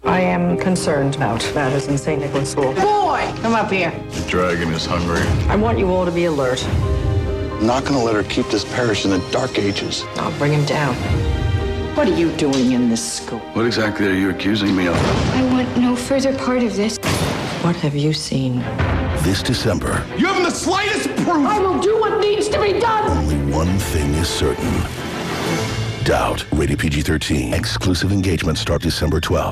I am concerned about matters in St. Nicholas School. Boy, come up here. The dragon is hungry. I want you all to be alert. I'm not going to let her keep this parish in the dark ages. I'll bring him down. What are you doing in this school? What exactly are you accusing me of? I want no further part of this. What have you seen? This December, You haven't the slightest proof! I will do what needs to be done. only one thing is certain. Doubt. Rated PG-13. Exclusive engagement start December 12th.